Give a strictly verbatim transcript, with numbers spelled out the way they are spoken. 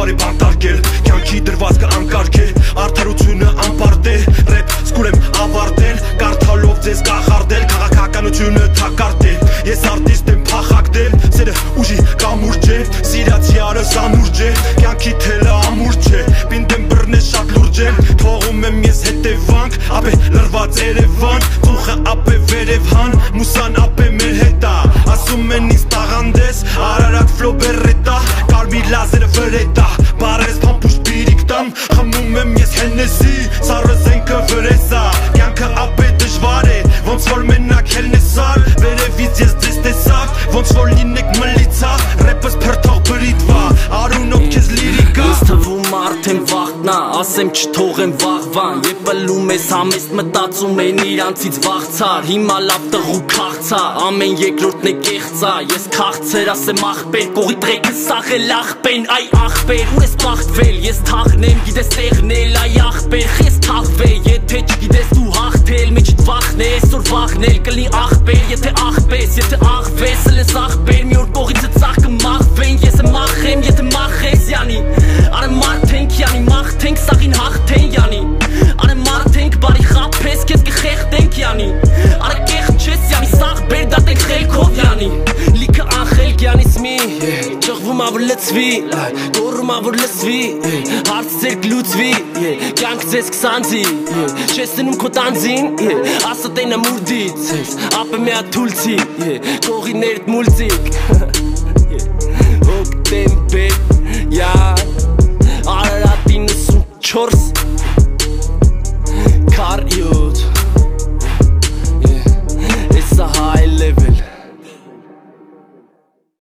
բարի բանտարկել Կյանքի դրվածքը անկարգել Արդարությունը անպարտել Ռեպ սկուրեմ ավարտել Կարդալով ձեզ կախարդել Քաղաքականությունը թակարդել Ես արտիստ եմ փախակդել Սերը ուժի կամուրջ է Սիրացյալը սանուրջ է Կյանքի թելը ամուր չէ Պինդեմ բռնե շատ լուրջ եմ Թողում եմ ես հետևանք Ապե լրված Երևան Ծուխը ապե վերև հան Մուսան ապե մեր հետա Ասում են ինձ տաղանդես Արարատ ֆլո բերետա Կարմիր լազերը վրետա Բարես պամպուշ բիրիկ տամ Խմում եմ ես հենեսի Սարը զենքը վրեսա Կյանքը ապե դժվար է Ոնց որ մենակ հելնեսար Վերևից ես ձեզ տեսակ Ոնց որ լինեք մլիցա Ռեպս փրթող բրիտվա Արունով քեզ լիրիկա Ես թվում արդեն վաղտնա Ասեմ չթողեմ վաղվան Եվ պլում ես համեստ մտածում են իրանցից վաղցար Հիմա լավ տղու քաղցա Ամեն երկրորդն է կեղծա Ես քաղցեր ասեմ ախպեր Կողի տրեկը սաղել ախպեն Այ ախպեր ուր ես բաղթվել Ես թաղնեմ գիտես տեղնել Այ ախպեր ես թաղվել Եթե չգիտես դու հաղթել Մեջիդ վախն է այսօր վաղնել Կլի ախպեր եթե ախպես Եթե ախվես լես ախպեր Մի օր կողիցը ծաղ կմաղվեն Ես եմ ախեմ եթե մախես յանի Արը մարդենք յանի մաղթենք սաղին հաղթեն յանի Արը մարդենք բարի խապես Կեզ կխեղտենք յանի Արը կեղտ չես յանի սաղ բեր դատենք խելքով յանի Լիքը անխելք յանից մի Ճղվում ավր լծվի Գորում ավր լսվի Հարց ձեր կլուծվի Կյանք ձեզ կսանձի Չես տնում քո տանձին Ասը տենը մուրդից Ապը մի աթուլցի Կողիներդ մուլցիկ Հոգտեմպեր Յա Արարատին ուսում չորս